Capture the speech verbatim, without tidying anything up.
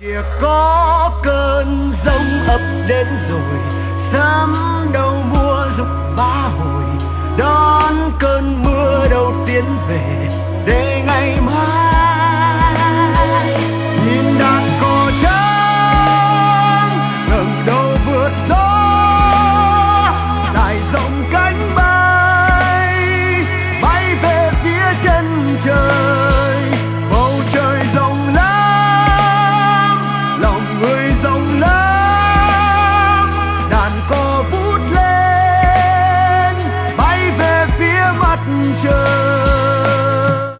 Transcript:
Kìa có cơn giông ập đến rồi, sớm đầu mùa rục vá hồi, đón cơn mưa đầu tiên về.